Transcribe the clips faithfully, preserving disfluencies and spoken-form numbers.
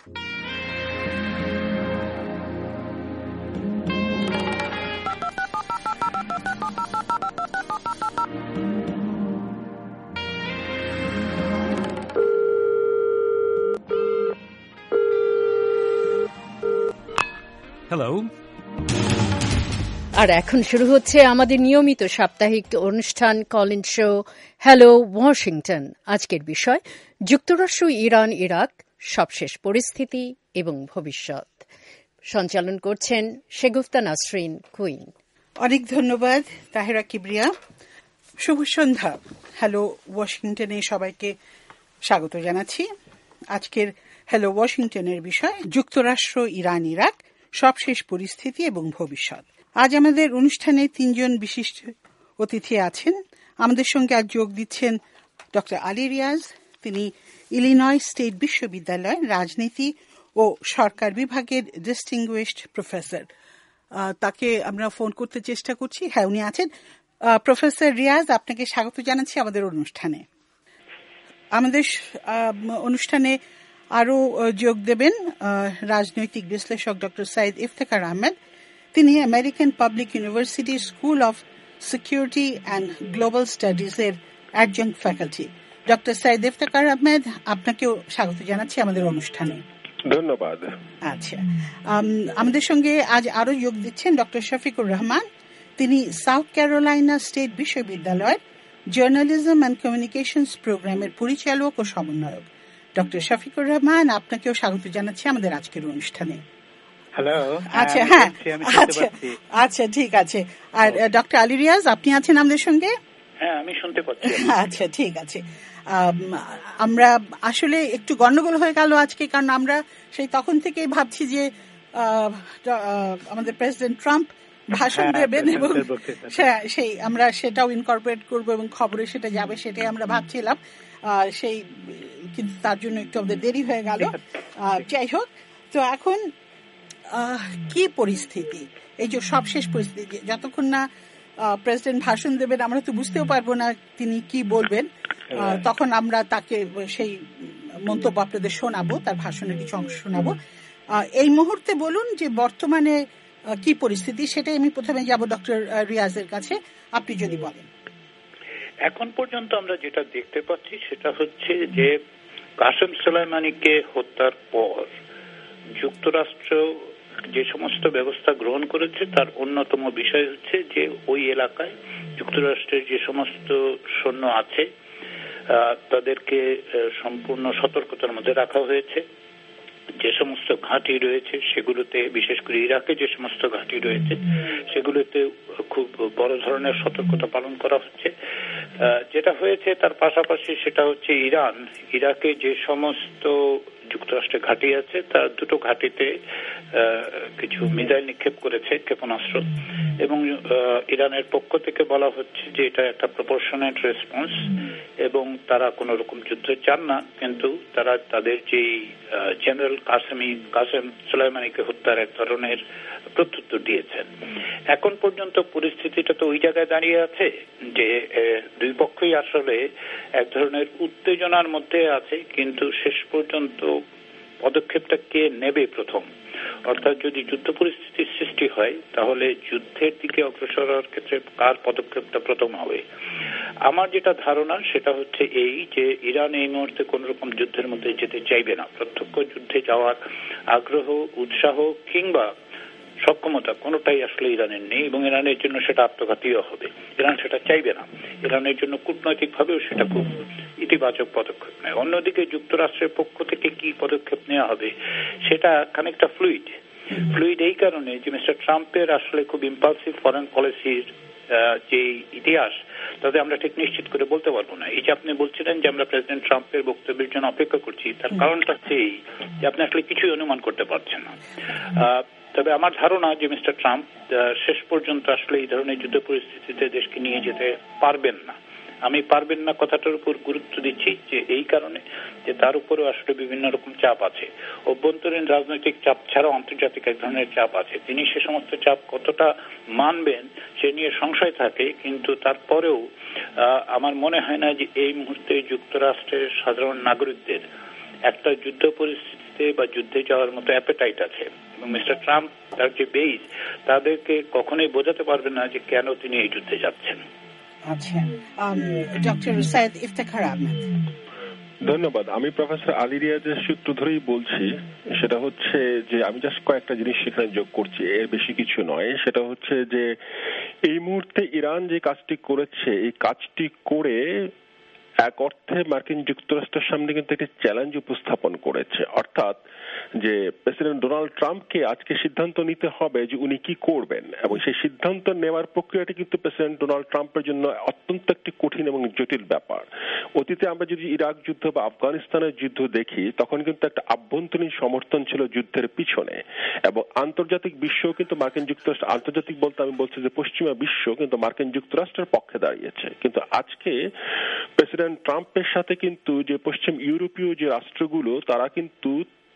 Hello. আর এখন শুরু হচ্ছে আমাদের নিয়মিত সাপ্তাহিক অনুষ্ঠান কলিন শো হ্যালো ওয়াশিংটন। আজকের বিষয় যুক্তরাষ্ট্র, ইরান, ইরাক, সবশেষ পরিস্থিতি এবং ভবিষ্যৎ। সঞ্চালন করছেন শেগুফতা নাসরিন কুইন। অনেক ধন্যবাদ তাহেরা কিবরিয়া। শুভ সন্ধ্যা। হ্যালো ওয়াশিংটনে সবাইকে স্বাগত জানাচ্ছি। আজকের হ্যালো ওয়াশিংটনের বিষয় যুক্তরাষ্ট্র, ইরান, ইরাক, সবশেষ পরিস্থিতি এবং ভবিষ্যৎ। আজ আমাদের অনুষ্ঠানে তিনজন বিশিষ্ট অতিথি আছেন। আমাদের সঙ্গে আজ যোগ দিচ্ছেন ডক্টর আলী রিয়াজ। তিনি ইলিনয় স্টেট বিশ্ববিদ্যালয় রাজনীতি ও সরকার বিভাগের ডিস্টিংগুইশড প্রফেসর। তাকে আমরা ফোন করতে চেষ্টা করছি। হ্যাঁ, উনি আছেন। প্রফেসর রিয়াজ, আপনাকে স্বাগত জানাচ্ছি আমাদের অনুষ্ঠানে। আমাদের অনুষ্ঠানে আরও যোগ দেবেন রাজনৈতিক বিশ্লেষক ডক্টর সাইদ ইফতেখার আহমেদ। তিনি American public university school of security and global স্টাডিজের adjunct faculty. Doctor Saeed Iftekhar Ahmed, আপনাকেও স্বাগত জানাচ্ছি আমাদের অনুষ্ঠানে। ধন্যবাদ। আচ্ছা, আমাদের সঙ্গে আজ আরও যোগ দিচ্ছেন ডক্টর শফিকুর রহমান। তিনি সাউথ ক্যারোলাইনা স্টেট বিশ্ববিদ্যালয়ের জার্নালিজম অ্যান্ড কমিউনিকেশনস প্রোগ্রামের পরিচালক ও সমন্বয়ক। ডক্টর শফিকুর রহমান, আপনাকেও স্বাগত জানাচ্ছি আমাদের আজকের অনুষ্ঠানে। হ্যালো। আচ্ছা, হ্যাঁ, আচ্ছা আচ্ছা ঠিক আছে। আর ডক্টর আলী রিয়াজ, আপনি আছেন আমাদের সঙ্গে? হ্যাঁ, আমি শুনতে পাচ্ছি। আচ্ছা, ঠিক আছে। আমরা আসলে একটু গন্ডগোল হয়ে গেল আজকে, কারণ আমরা সেই তখন থেকেই ভাবছি যে আমাদের প্রেসিডেন্ট ট্রাম্প ভাষণ দেবেন এবং সেই আমরা সেটাও ইনকর্পোরেট করবো এবং খবরে সেটা যাবে, সেটাই আমরা ভাবছিলাম। সেই কিন্তু তার জন্য একটু আমাদের দেরি হয়ে গেল। যাই হোক, তো এখন কি পরিস্থিতি, এই যে সবশেষ পরিস্থিতি, যতক্ষণ না প্রেসিডেন্ট ভাষণ দেবেন আমরা তো বুঝতেও পারবো না তিনি কি বলবেন। তখন আমরা তাকে সেই মন্তব্য আপনাদের শোনাবো, তার ভাষণের কিছু অংশ শোনাবো। এই মুহূর্তে বলুন যে বর্তমানে কি পরিস্থিতি, সেটাই আমি প্রথমে যাব ডক্টর রিয়াজের কাছে, আপনি যদি বলেন। এখন পর্যন্ত আমরা যেটা দেখতে পাচ্ছি সেটা হচ্ছে যে কাসেম সোলাইমানিকে হত্যার পর যুক্তরাষ্ট্র যে সমস্ত ব্যবস্থা গ্রহণ করেছে তার অন্যতম বিষয় হচ্ছে যে ওই এলাকায় যুক্তরাষ্ট্রের যে সমস্ত সৈন্য আছে তাদেরকে সম্পূর্ণ সতর্কতার মধ্যে রাখা হয়েছে। যে সমস্ত ঘাঁটি রয়েছে সেগুলোতে, বিশেষ করে ইরাকে যে সমস্ত ঘাঁটি রয়েছে সেগুলোতে খুব বড় ধরনের সতর্কতা পালন করা হচ্ছে। যেটা হয়েছে তার পাশাপাশি সেটা হচ্ছে ইরান, ইরাকে যে সমস্ত যুক্তরাষ্ট্রের ঘাঁটি আছে তার দুটো ঘাঁটিতে কিছু মিসাইল নিক্ষেপ করেছে, ক্ষেপণাস্ত্র, এবং ইরানের পক্ষ থেকে বলা হচ্ছে যে এটা একটা প্রপোর্শনেট রেসপন্স এবং তারা কোন রকম যুদ্ধ চান না, কিন্তু তারা তাদের যে জেনারেল কাসেমি কাসেম সোলাইমানিকে হত্যার এক ধরনের প্রত্যুত্তর দিয়েছেন। এখন পর্যন্ত পরিস্থিতিটা তো ওই জায়গায় দাঁড়িয়ে আছে যে দুই পক্ষই আসলে এক ধরনের উত্তেজনার মধ্যে আছে, কিন্তু শেষ পর্যন্ত পদক্ষেপটা কে নেবে প্রথম, অর্থাৎ যদি যুদ্ধ পরিস্থিতির সৃষ্টি হয় তাহলে যুদ্ধের দিকে অগ্রসর হওয়ার ক্ষেত্রে কার পদক্ষেপটা প্রথম হবে। আমার যেটা ধারণা সেটা হচ্ছে এই যে ইরান এই মুহূর্তে কোন রকম যুদ্ধের মধ্যে যেতে চাইবে না, প্রত্যক্ষ যুদ্ধে যাওয়ার আগ্রহ, উৎসাহ কিংবা সক্ষমতা কোনোটাই আসলে ইরানের নেই এবং ইরানের জন্য সেটা আত্মঘাতীও হবে। ইরান সেটা চাইবে না, ইরানের জন্য কূটনৈতিক ভাবেও সেটা খুব ইতিবাচক পদক্ষেপ নেয়। অন্যদিকে যুক্তরাষ্ট্রের পক্ষ থেকে কি পদক্ষেপ নেওয়া হবে সেটা খানিকটা ফ্লুইড ফ্লুইড এই কারণে যে মিস্টার ট্রাম্পের আসলে খুব ইম্পালসিভ ফরেন পলিসির যে ইতিহাস তাতে আমরা ঠিক নিশ্চিত করে বলতে পারবো না। এই যে আপনি বলছিলেন যে আমরা প্রেসিডেন্ট ট্রাম্পের বক্তব্যের জন্য অপেক্ষা করছি, তার কারণটা হচ্ছে এই যে আপনি আসলে কিছুই অনুমান করতে পারছেন না। তবে আমার ধারণা যে মিস্টার ট্রাম্প শেষ পর্যন্ত আসলে এই ধরনের যুদ্ধ পরিস্থিতিতে দেশকে নিয়ে যেতে পারবেন না। আমি পারবেন না কথাটার উপর গুরুত্ব দিচ্ছি যে এই কারণে যে তার উপরেও আসলে বিভিন্ন রকম চাপ আছে, অভ্যন্তরীণ রাজনৈতিক চাপ ছাড়াও আন্তর্জাতিক এক ধরনের চাপ আছে। তিনি সে সমস্ত চাপ কতটা মানবেন সে নিয়ে সংশয় থাকে, কিন্তু তারপরেও আমার মনে হয় না যে এই মুহূর্তে যুক্তরাষ্ট্রের সাধারণ নাগরিকদের একটা যুদ্ধ পরিস্থিতিতে আসতে বা যুদ্ধে যাওয়ার মতো অ্যাপেটাইট আছে, এবং মিস্টার ট্রাম্প তার যে বেইজ তাদেরকে কখনোই বোঝাতে পারবে না যে কেন তিনি এই যুদ্ধে যাচ্ছেন। আচ্ছা, ডক্টর সৈয়দ ইফতেখার আহমেদ। ধন্যবাদ। আমি প্রফেসর আলী রিয়াজের সূত্র ধরেই বলছি, সেটা হচ্ছে যে আমি জাস্ট কয়েকটা জিনিস সেখানে যোগ করছি, এর বেশি কিছু নয়। সেটা হচ্ছে যে এই মুহূর্তে ইরান যে কাজটি করেছে, এই কাজটি করে এক অর্থে মার্কিন যুক্তরাষ্ট্রের সামনে কিন্তু একটি চ্যালেঞ্জ উপস্থাপন করেছে। অর্থাৎ যে প্রেসিডেন্ট ডোনাল্ড ট্রাম্পকে আজকে সিদ্ধান্ত নিতে হবে যে উনি কি করবেন, এবং সেই সিদ্ধান্ত নেওয়ার প্রক্রিয়াটি কিন্তু প্রেসিডেন্ট ডোনাল্ড ট্রাম্পের জন্য অত্যন্ত একটি কঠিন এবং জটিল ব্যাপার। অতীতে আমরা যদি ইরাক যুদ্ধ বা আফগানিস্তানের যুদ্ধ দেখি, তখন কিন্তু একটা আভ্যন্তরীণ সমর্থন ছিল যুদ্ধের পিছনে, এবং আন্তর্জাতিক বিশ্ব কিন্তু মার্কিন যুক্তরাষ্ট্র, আন্তর্জাতিক বলতে আমি বলছি যে পশ্চিমা বিশ্ব কিন্তু মার্কিন যুক্তরাষ্ট্রের পক্ষে দাঁড়িয়েছে। কিন্তু আজকে প্রেসিডেন্ট ট্রাম্পের সাথে কিন্তু যে পশ্চিম ইউরোপীয় যে রাষ্ট্রগুলো, তারা কিন্তু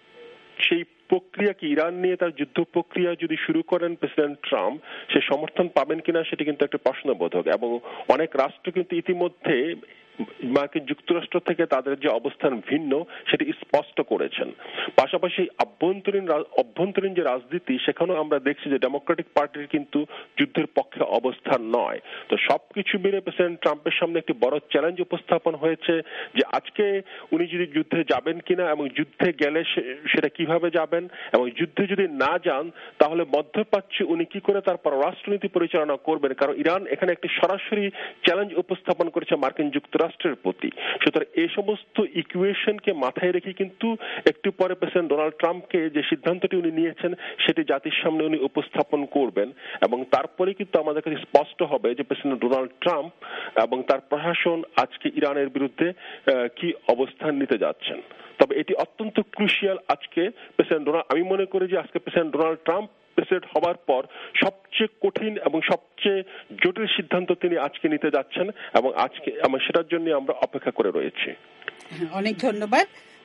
সেই প্রক্রিয়াকে, ইরান নিয়ে তার যুদ্ধ প্রক্রিয়া যদি শুরু করেন প্রেসিডেন্ট ট্রাম্প, সে সমর্থন পাবেন কিনা সেটি কিন্তু একটা প্রশ্নবোধক। এবং অনেক রাষ্ট্র কিন্তু ইতিমধ্যে মার্কিন যুক্তরাষ্ট্র থেকে তাদের যে অবস্থান ভিন্ন সেটি স্পষ্ট করেছেন। পাশাপাশি আভ্যন্তরীণ অভ্যন্তরীণ যে রাজনীতি, সেখানেও আমরা দেখছি যে ডেমোক্রেটিক পার্টির কিন্তু যুদ্ধের পক্ষে অবস্থান নয়। তো সবকিছু মিলে প্রেসিডেন্ট ট্রাম্পের সামনে একটি বড় চ্যালেঞ্জ উপস্থাপন হয়েছে যে আজকে উনি যদি যুদ্ধে যাবেন কিনা, এবং যুদ্ধে গেলে সেটা কিভাবে যাবেন, এবং যুদ্ধে যদি না যান তাহলে মধ্যপ্রাচ্যে উনি কি করে তার পররাষ্ট্রনীতি পরিচালনা করবেন। কারণ ইরান এখানে একটি সরাসরি চ্যালেঞ্জ উপস্থাপন করেছে মার্কিন যুক্তরাষ্ট্র রাষ্ট্রের প্রতি। সুতরাং এই সমস্ত ইকুয়েশনকে মাথায় রেখে কিন্তু একটু পরে প্রেসিডেন্ট ডোনাল্ড ট্রাম্পকে যে সিদ্ধান্তটি উনি নিয়েছেন সেটি জাতির সামনে উনি উপস্থাপন করবেন, এবং তারপরে কিন্তু আমাদের কাছে স্পষ্ট হবে যে প্রেসিডেন্ট ডোনাল্ড ট্রাম্প এবং তার প্রশাসন আজকে ইরানের বিরুদ্ধে কি অবস্থান নিতে যাচ্ছেন। তবে এটি অত্যন্ত ক্রুশিয়াল আজকে প্রেসিডেন্ট ডোনাল্ড, আমি মনে করি যে আজকে প্রেসিডেন্ট ডোনাল্ড ট্রাম্প প্রেসিডেন্ট হবার পর সবচেয়ে কঠিন এবং সবচেয়ে জটিল সিদ্ধান্ত তিনি আজকে নিতে যাচ্ছেন, এবং আজকে সেটার জন্য আমরা অপেক্ষা করে রয়েছি। অনেক ধন্যবাদ।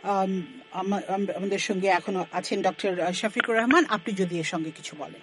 আমাদের সঙ্গে এখনো আছেন ডক্টর শফিকুর রহমান, আপনি যদি এর সঙ্গে কিছু বলেন।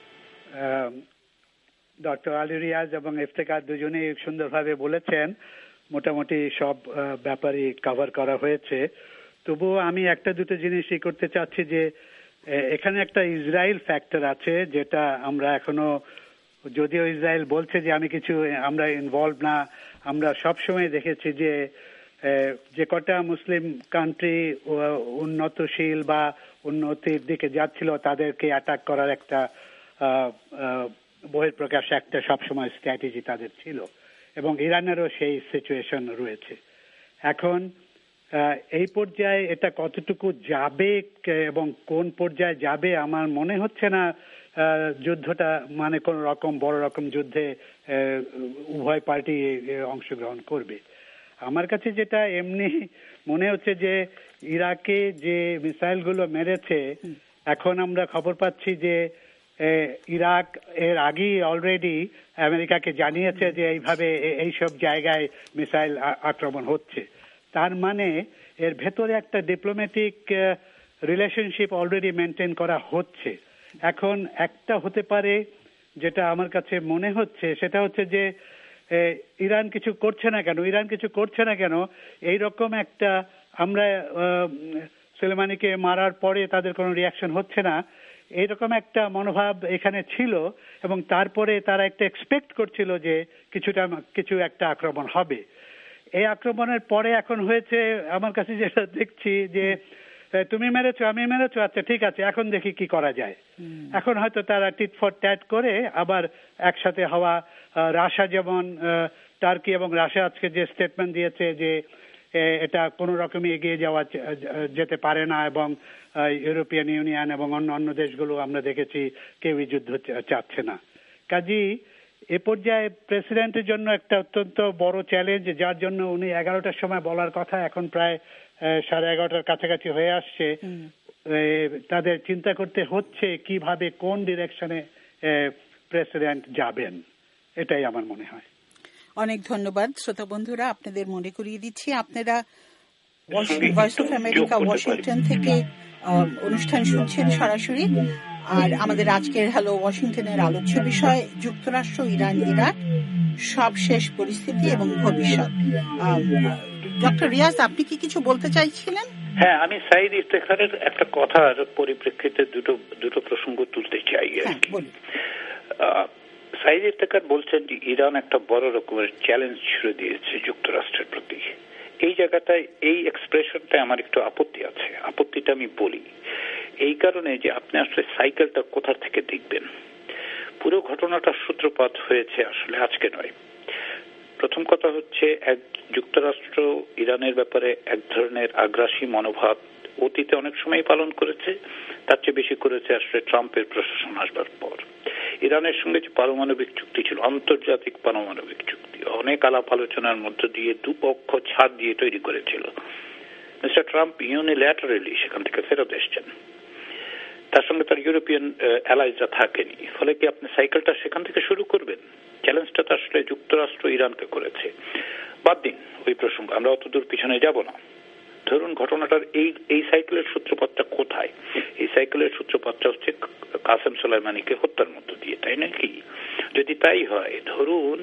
ডক্টর আলী রিয়াজ এবং ইফতেখার দুজনেই সুন্দরভাবে বলেছেন, মোটামুটি সব ব্যাপারই কভার করা হয়েছে। তবুও আমি একটা দুটো জিনিসই করতে চাচ্ছি যে এখানে একটা ইসরায়েল ফ্যাক্টর আছে, যেটা আমরা এখনো, যদিও ইসরায়েল বলছে যে আমি কিছু আমরা ইনভলভ না, আমরা সবসময় দেখেছি যে যে কটা মুসলিম কান্ট্রি উন্নতশীল বা উন্নতির দিকে যাচ্ছিল তাদেরকে অ্যাটাক করার একটা বহিঃপ্রকাশ, একটা সবসময় স্ট্র্যাটেজি তাদের ছিল, এবং ইরানেরও সেই সিচুয়েশন রয়েছে। এখন এই পর্যায়ে এটা কতটুকু যাবে এবং কোন পর্যায়ে যাবে আমার মনে হচ্ছে না যুদ্ধটা মানে কোন রকম বড় রকম যুদ্ধে উভয় পার্টি অংশগ্রহণ করবে। আমার কাছে যেটা এমনি মনে হচ্ছে যে ইরাকে যে মিসাইলগুলো মেরেছে, এখন আমরা খবর পাচ্ছি যে ইরাক এর আগেই অলরেডি আমেরিকাকে জানিয়েছে যে এইভাবে এইসব জায়গায় মিসাইল আক্রমণ হচ্ছে। তার মানে এর ভেতরে একটা ডিপ্লোম্যাটিক রিলেশনশিপ অলরেডি মেনটেন করা হচ্ছে। এখন একটা হতে পারে যেটা আমার কাছে মনে হচ্ছে, সেটা হচ্ছে যে ইরান কিছু করছে না কেন, ইরান কিছু করছে না কেন এইরকম একটা, আমরা সুলেমানিকে মারার পরে তাদের কোনো রিয়াকশন হচ্ছে না, এইরকম একটা মনোভাব এখানে ছিল, এবং তারপরে তারা একটা এক্সপেক্ট করছিল যে কিছুটা কিছু একটা আক্রমণ হবে। এই আক্রমণের পরে এখন হয়েছে আমার কাছে যেটা দেখছি যে তুমি মেরেছো আমি মেরেছো, আচ্ছা ঠিক আছে এখন দেখি কি করা যায়। এখন হয়তো তারা টিট ফর ট্যাট করে আবার একসাথে হওয়া, রাশিয়া যেমন, টার্কি এবং রাশিয়া আজকে যে স্টেটমেন্ট দিয়েছে যে এটা কোনো রকমই এগিয়ে যাওয়া যেতে পারে না, এবং ইউরোপিয়ান ইউনিয়ন এবং অন্য অন্য দেশগুলো আমরা দেখেছি কেউই যুদ্ধ চাচ্ছে না। কাজেই এ পর্যায়ে প্রেসিডেন্টের জন্য একটা অত্যন্ত বড় চ্যালেঞ্জ, যার জন্য উনি এগারোটার সময় বলার কথা, এখন প্রায় সাড়ে এগারোটার কাছাকাছি হয়ে আসছে। তাদের চিন্তা করতে হচ্ছে কিভাবে কোন ডিরেকশনে প্রেসিডেন্ট যাবেন, এটাই আমার মনে হয়। অনেক ধন্যবাদ শ্রোতা বন্ধুরা, আপনাদের মনে করিয়ে দিচ্ছি আপনারা ভয়েস অফ আমেরিকা ওয়াশিংটন থেকে অনুষ্ঠান শুনছেন সরাসরি, আর আমাদের আজকের হ্যালো ওয়াশিংটনের আলোচ্য বিষয় যুক্তরাষ্ট্র, ইরান, ইরাক, সবশেষ পরিস্থিতি এবং ভবিষ্যৎ। ডক্টর রিয়াজ, আপনি কি কিছু বলতে চাইছিলেন? হ্যাঁ, আমি সাইদ ইফতেখারের একটা কথার পরিপ্রেক্ষিতে দুটো দুটো প্রসঙ্গ তুলতে চাই আর কি। সাইদ ইফতেখার বলছেন যে ইরান একটা বড় রকমের চ্যালেঞ্জ ছুড়ে দিয়েছে যুক্তরাষ্ট্রের প্রতি। এই জায়গাটায় এই এক্সপ্রেশনটা আমার একটু আপত্তি আছে। আপত্তিটা আমি বলি এই কারণে যে আপনি আসলে সাইকেলটা কোথা থেকে দেখবেন। পুরো ঘটনাটার সূত্রপাত হয়েছে আসলে আজকে নয়। প্রথম কথা হচ্ছে, এক যুক্তরাষ্ট্র ইরানের ব্যাপারে এক ধরনের আগ্রাসী মনোভাব অতীতে অনেক সময় পালন করেছে, তার চেয়ে বেশি করেছে আসলে ট্রাম্পের প্রশাসন আসবার পর। ইরানের সঙ্গে যে পারমাণবিক চুক্তি ছিল, আন্তর্জাতিক পারমাণবিক চুক্তি, অনেক আলাপ আলোচনার মধ্য দিয়ে দুপক্ষ ছাড় দিয়ে তৈরি করেছিল। মিস্টার ট্রাম্প ইউনিল্যাটারালি সেখান থেকে ফেরত এসছেন, তার সঙ্গে তার ইউরোপিয়ান অ্যালাইজরা থাকেনি। ফলে কি আপনি সাইকেলটা সেখান থেকে শুরু করবেন? চ্যালেঞ্জটা তো আসলে যুক্তরাষ্ট্র ইরানকে করেছে। বাদ দিন ওই প্রসঙ্গ, আমরা অত দূর পিছনে যাব না। ধরুন ঘটনাটার এই এই সাইকেলের সূত্রপাতটা কোথায়? এই সাইকেলের সূত্রপাতটা হচ্ছে কাসেম সোলাইমানিকে হত্যার মধ্য দিয়ে, তাই নাকি? যদি তাই হয়, ধরুন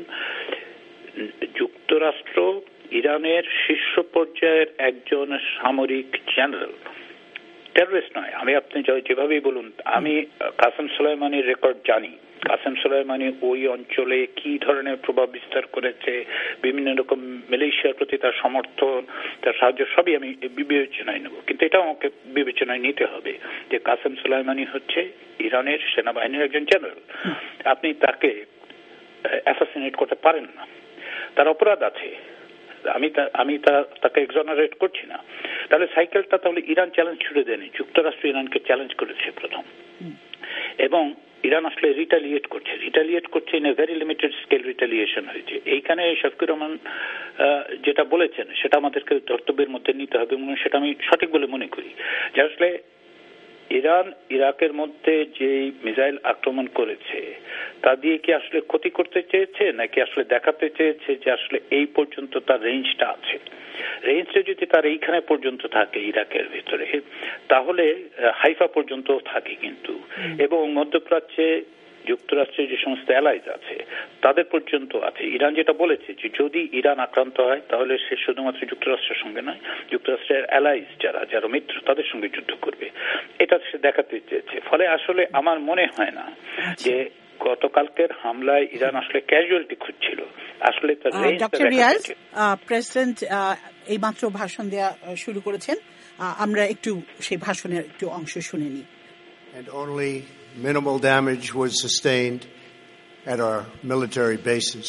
যুক্তরাষ্ট্র ইরানের শীর্ষ পর্যায়ের একজন সামরিক জেনারেল, টেররিস্ট নয়, আমি আপনি যেভাবেই বলুন, আমি কাসেম সোলাইমানির রেকর্ড জানি। কাসেম সোলাইমানি ওই অঞ্চলে কি ধরনের প্রভাব বিস্তার করেছে, বিভিন্ন রকম মালয়েশিয়ার প্রতি তার সমর্থন, তার সাহায্য, সবই আমি বিবেচনায় নেব। কিন্তু এটাও আমাকে বিবেচনায় নিতে হবে যে কাসেম সোলাইমানি হচ্ছে ইরানের সেনাবাহিনীর একজন জেনারেল। আপনি তাকে অ্যাসাসিনেট করতে পারেন না, তার অপরাধ আছে। আমি আমি তাকে এক্সোনারেট করছি না। তাহলে সাইকেলটা তাহলে ইরান চ্যালেঞ্জ ছুড়ে দেয়নি, যুক্তরাষ্ট্র ইরানকে চ্যালেঞ্জ করেছে প্রথম, এবং ইরান আসলে রিটালিয়েট করছে রিটালিয়েট করছে in a very limited scale retaliation হয়েছে। এইখানে শফিকুর রহমান যেটা বলেছেন সেটা আমাদেরকে কর্তব্যের মধ্যে নিতে হবে, এবং সেটা আমি সঠিক বলে মনে করি যে আসলে ইরান ইরাকের মধ্যে যে মিসাইল আক্রমণ করেছে তা দিয়ে কি আসলে ক্ষতি করতে চেয়েছে, নাকি আসলে দেখাতে চেয়েছে যে আসলে এই পর্যন্ত তার রেঞ্জটা আছে। রেঞ্জটা যদি তার এইখানে পর্যন্ত থাকে ইরাকের ভিতরে, তাহলে হাইফা পর্যন্ত থাকে কিন্তু, এবং মধ্যপ্রাচ্যে যুক্তরাষ্ট্রের যে সমস্ত অ্যালাইজ আছে তাদের পর্যন্ত আছে। ইরান যেটা বলেছে যে যদি ইরান আক্রান্ত হয় তাহলে সে শুধুমাত্র যুক্তরাষ্ট্রের সঙ্গে নয়, যুক্তরাষ্ট্রের অ্যালাইজ যারা যারা মিত্র তাদের সঙ্গে যুদ্ধ করবে, এটা সে দেখাতে চেয়েছে। ফলে আসলে আমার মনে হয় না যে গতকালকের হামলায় ইরান আসলে ক্যাজুয়ালিটি খুঁজছিল, আসলে তার ডক্টর রিয়াজ প্রেসিডেন্ট এই মাত্র ভাষণ দেওয়া শুরু করেছেন, আমরা একটু সেই ভাষণের একটু অংশ শুনে নিই। And only minimal damage was sustained at our military bases.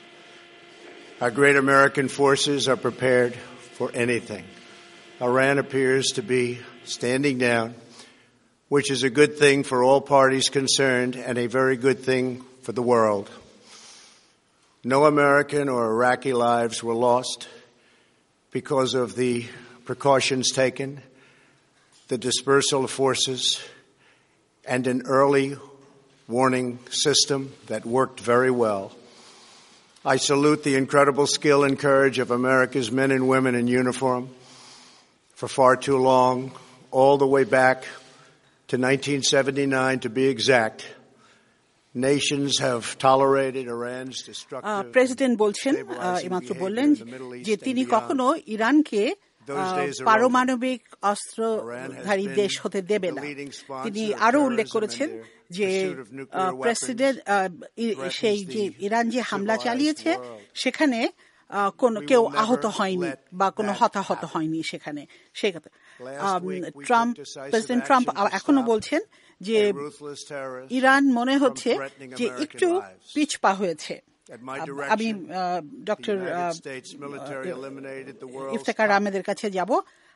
Our great American forces are prepared for anything. Iran appears to be standing down, which is a good thing for all parties concerned and a very good thing for the world. No American or Iraqi lives were lost because of the precautions taken, the dispersal of forces, and an early warning system that worked very well. I salute the incredible skill and courage of America's men and women in uniform. For far too long, all the way back to nineteen seventy-nine to be exact, nations have tolerated Iran's destructive. President বলছেন, এইমাত্র বললেন যে তিনি কখনো ইরানকে পারমাণবিক অস্ত্রধারী দেশ হতে দেবে না। তিনি আরো উল্লেখ করেছেন যে প্রেসিডেন্ট সেই যে ইরান যে হামলা চালিয়েছে সেখানে কোনো কেউ আহত হয়নি বা কোনো হতাহত হয়নি সেখানে। সেই কথা ট্রাম্প প্রেসিডেন্ট ট্রাম্প এখনো বলছেন যে ইরান মনে হচ্ছে যে একটু পিছপা হয়েছে। আমি ডক্টর ইফতেখার আহমেদের কাছে যাব।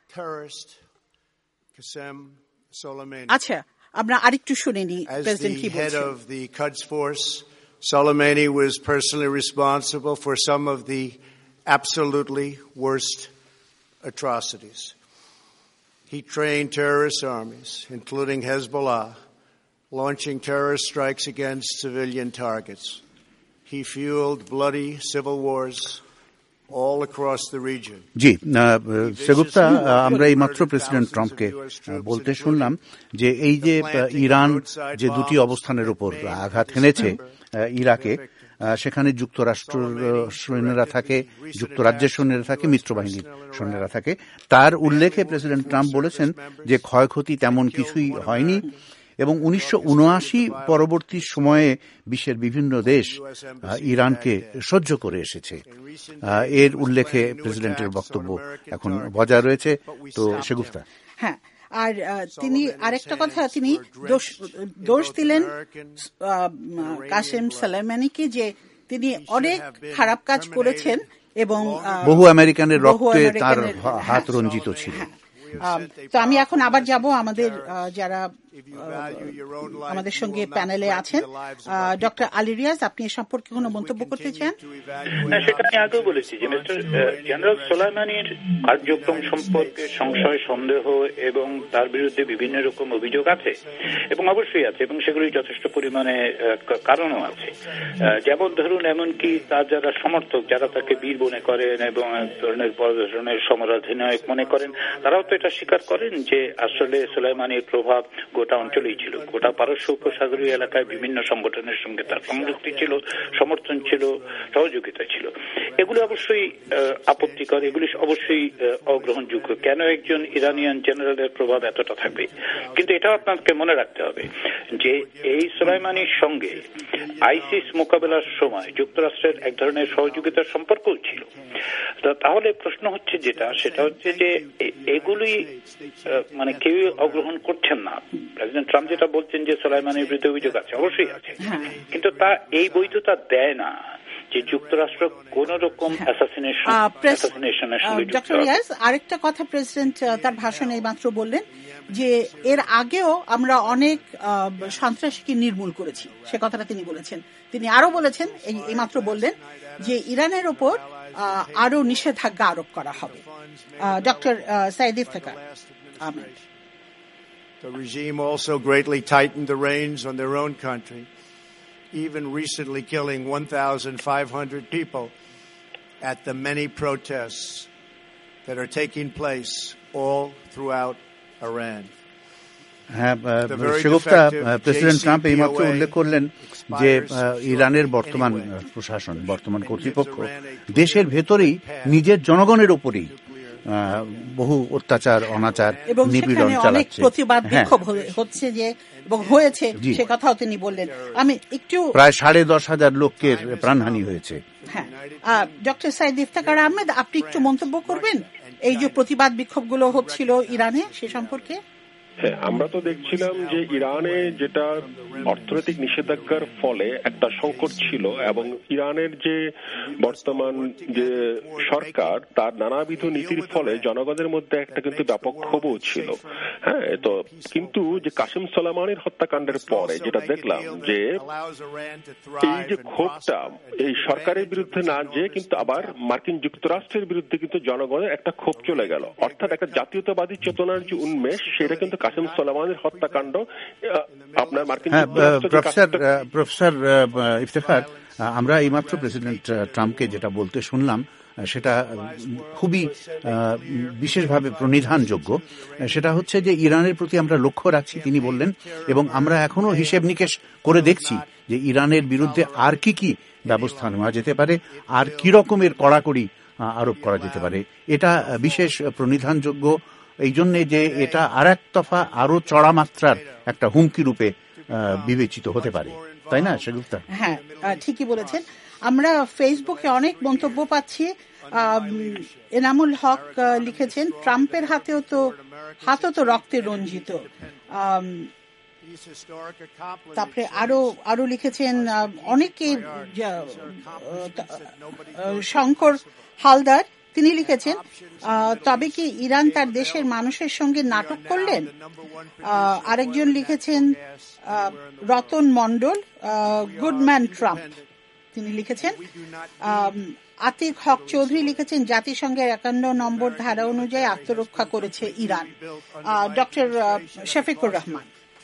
আচ্ছা, আমরা আরেকটু শুনে নিই প্রেসিডেন্ট কি বলছেন। As the head of the Quds Force, Soleimani was personally responsible for some of the absolutely worst atrocities. He trained terrorist armies, including Hezbollah, launching terrorist strikes against civilian targets. He fueled bloody civil wars all across the region. জি সেগুপ্তা, আমরা এই মাত্র president ট্রাম্পকে বলতে শুনলাম যে এই যে Iran যে দুটি অবস্থানের উপর আঘাত হেনেছে ইরাকে, সেখানে যুক্তরাষ্ট্র সৈন্যরা থাকে, যুক্তরাজ্যের সৈন্যরা থাকে, মিত্রবাহিনীর সৈন্যরা থাকে। তার উল্লেখে প্রেসিডেন্ট ট্রাম্প বলেছেন যে ক্ষয়ক্ষতি তেমন কিছুই হয়নি এবং উনিশশো উনআশি পরবর্তী সময়ে বিশ্বের বিভিন্ন দেশ ইরানকে সহ্য করে এসেছে। এর উল্লেখে প্রেসিডেন্টের বক্তব্য এখন বজায় রয়েছে। তো সেগুফতা। হ্যাঁ, আর তিনি আরেকটা কথা তিনি দোষ দোষ দিলেন কাসেম সোলাইমানিকে যে তিনি অনেক খারাপ কাজ করেছেন এবং বহু আমেরিকানের রক্তে তার হাত রঞ্জিত ছিল। তো আমি এখন আবার যাব আমাদের যারা আমাদের সঙ্গে প্যানেলে আছেন। ডক্টর আলী রিয়াজ, আপনি এ সম্পর্কে কোনো মন্তব্য করতে চান? সেটা আমি আগেও বলেছি যে মিস্টার জেনারেল সোলাইমানির কার্যক্রম সম্পর্কে সংশয়, সন্দেহ এবং তার বিরুদ্ধে বিভিন্ন রকম অভিযোগ আছে এবং অবশ্যই আছে এবং সেগুলি যথেষ্ট পরিমাণে কারণও আছে। যেমন ধরুন, এমনকি তার যারা সমর্থক, যারা তাকে বীর মনে করেন এবং এক ধরনের বড় ধরনের সমরাধিনায়ক মনে করেন, তারাও তো এটা স্বীকার করেন যে আসলে সোলাইমানির প্রভাব গোটা অঞ্চলেই ছিল। গোটা পারস্য উপসাগরীয় এলাকায় বিভিন্ন সংগঠনের সঙ্গে তার সংযুক্তি ছিল, সমর্থন ছিল, সহযোগিতা ছিল। এগুলো অবশ্যই আপত্তিকর, এগুলি অবশ্যই অগ্রহণযোগ্য। কেন একজন ইরানিয়ান জেনারেলের প্রভাব এতটা থাকবে? কিন্তু এটাও আপনাকে মনে রাখতে হবে যে এই সোলাইমানির সঙ্গে আইসিস মোকাবেলার সময় যুক্তরাষ্ট্রের এক ধরনের সহযোগিতার সম্পর্কও ছিল। তাহলে প্রশ্ন হচ্ছে যেটা, সেটা হচ্ছে যে এগুলি মানে কেউ অগ্রহণ করছেন না। প্রেসিডেন্ট ট্রাম্প যেটা বলছেন যে সোলাইমানির বিরুদ্ধে অভিযোগ আছে, অবশ্যই আছে, কিন্তু তা এই বৈধতা দেয় না যে যুক্তরাষ্ট্র কোন রকম অ্যাসাসিনেশনের সঙ্গে যুক্ত। ডক্টর রিয়াজ, আরেকটা কথা প্রেসিডেন্ট তার ভাষণে এইমাত্র বললেন যে এর আগেও আমরা অনেক সন্ত্রাসীকে নির্মূল করেছি, সে কথাটা তিনি বলেছেন। তিনি আরো বলেছেন, এইমাত্র বললেন যে ইরানের ওপর আরো নিষেধাজ্ঞা আরোপ করা হবে। Doctor Saeed Iftekhar Ahmed. The regime also greatly tightened the reins on their own country, even recently killing one thousand five hundred people at the many protests that are taking place all throughout Iran. হ্যাঁ, Segufta, president Trump এইমাত্র উল্লেখ করলেন যে ইরানের বর্তমান প্রশাসন, বর্তমান কর্তৃপক্ষ দেশের ভেতরেই নিজের জনগণের ওপরেই বহু অত্যাচার, অনাচার, নিপীড়ন চালাচ্ছে। প্রতিবাদ বিক্ষোভ হচ্ছে যে এবং হয়েছে, সে কথাও তিনি বললেন। আমি একটু প্রায় সাড়ে দশ হাজার লোকের প্রাণহানি হয়েছে। হ্যাঁ, ডক্টর সাইদ ইফতেখার আহমেদ, আপনি একটু মন্তব্য করবেন এই যে প্রতিবাদ বিক্ষোভগুলো হচ্ছিল ইরানে, সে সম্পর্কে? হ্যাঁ, আমরা তো দেখছিলাম যে ইরানে যেটা অর্থনৈতিক নিষেধাজ্ঞার ফলে একটা সংকট ছিল এবং ইরানের যে বর্তমান যে সরকার, তার নানাবিধ নীতির ফলে জনগণের মধ্যে একটা কিন্তু ব্যাপক ক্ষোভও ছিল। হ্যাঁ, তো কিন্তু যে কাসেম সোলাইমানির হত্যাকাণ্ডের পরে যেটা দেখলাম যে এই যে ক্ষোভটা এই সরকারের বিরুদ্ধে না, যে কিন্তু আবার মার্কিন যুক্তরাষ্ট্রের বিরুদ্ধে কিন্তু জনগণের একটা ক্ষোভ চলে গেল। অর্থাৎ একটা জাতীয়তাবাদী চেতনার যে উন্মেষ, সেটা কিন্তু কাসেম সোলাইমানির হত্যাকাণ্ড আপনার মার্কিন প্রফেসর প্রফেসর ইফতেখার, আমরা এইমাত্র প্রেসিডেন্ট ট্রাম্পকে যেটা বলতে শুনলাম সেটা খুবই বিশেষভাবে প্রণিধানযোগ্য। সেটা হচ্ছে যে ইরানের প্রতি আমরা লক্ষ্য রাখছি, তিনি বললেন, এবং আমরা এখনো হিসেব নিকেশ করে দেখছি যে ইরানের বিরুদ্ধে আর কি কি ব্যবস্থা নেওয়া যেতে পারে, আর কি রকমের কড়াকড়ি আরোপ করা যেতে পারে। এটা বিশেষ প্রণিধানযোগ্য এই জন্যে যে এটা আর এক দফা আরো চড়া মাত্রার একটা হুমকি রূপে বিবেচিত হতে পারে, তাই না সেগুফতা? হ্যাঁ, ঠিকই বলেছেন। আমরা ফেসবুকে অনেক মন্তব্য পাচ্ছি। এনামুল হক লিখেছেন, ট্রাম্পের হাতেও তো হাতও তো রক্তে রঞ্জিত। তারপরে আরো আরো লিখেছেন অনেকে, শঙ্কর হালদার, তিনি লিখেছেন, তবে কি ইরান তার দেশের মানুষের সঙ্গে নাটক করলেন? আরেকজন লিখেছেন রতন মন্ডল, গুডম্যান ট্রাম্প, তিনি লিখেছেন। আতিক হক চৌধুরী লিখেছেন, জাতিসংঘের একান্ন নম্বর ধারা অনুযায়ী আত্মরক্ষা করেছে ইরান। ডক্টর শফিকুর রহমান।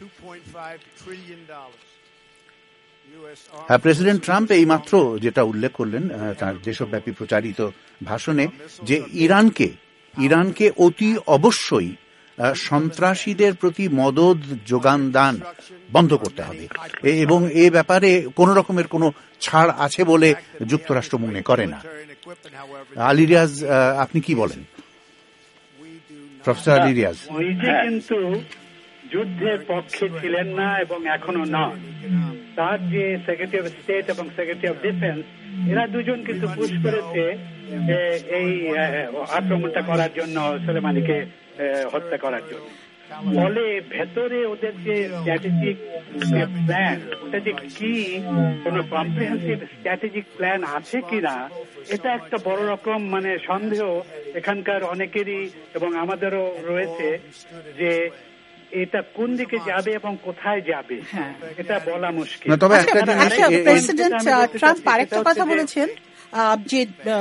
হ্যাঁ, প্রেসিডেন্ট ট্রাম্প এইমাত্র যেটা উল্লেখ করলেন তার দেশব্যাপী প্রচারিত ভাষণে, যে ইরানকে ইরানকে অতি অবশ্যই সন্ত্রাসীদের প্রতি মদদ যোগান দান বন্ধ করতে হবে এবং এ ব্যাপারে কোন রকমের কোনো ছাড় আছে বলে যুক্তরাষ্ট্র মনে করে না। আলী রিয়াজ, আপনি কি বলেন? প্রফেসর আলী রিয়াজ নিজে কিন্তু যুদ্ধের পক্ষে ছিলেন না এবং এখনো নন। তার যে সেক্রেটারি অফ স্টেট এবং সেক্রেটারি অফ ডিফেন্স, এরা দুজন কিন্তু পুশ করেছে এই আক্রমণটা করার জন্য, সোলেমানিকে হত্যা করার জন্য। ফলে ভেতরে ওদের যে স্ট্র্যাটেজিক প্ল্যান, ওটা যে কি কোন কম্প্রিহেন্সিভ স্ট্র্যাটেজিক প্ল্যান আছে কিনা, এটা একটা বড় রকম মানে সন্দেহ এখানকার অনেকেরই এবং আমাদেরও রয়েছে যে এটা কোন দিকে যাবে এবং কোথায় যাবে এটা বলা মুশকিল। প্রেসিডেন্ট ট্রাম্প আরেকটা কথা বলেছেন যে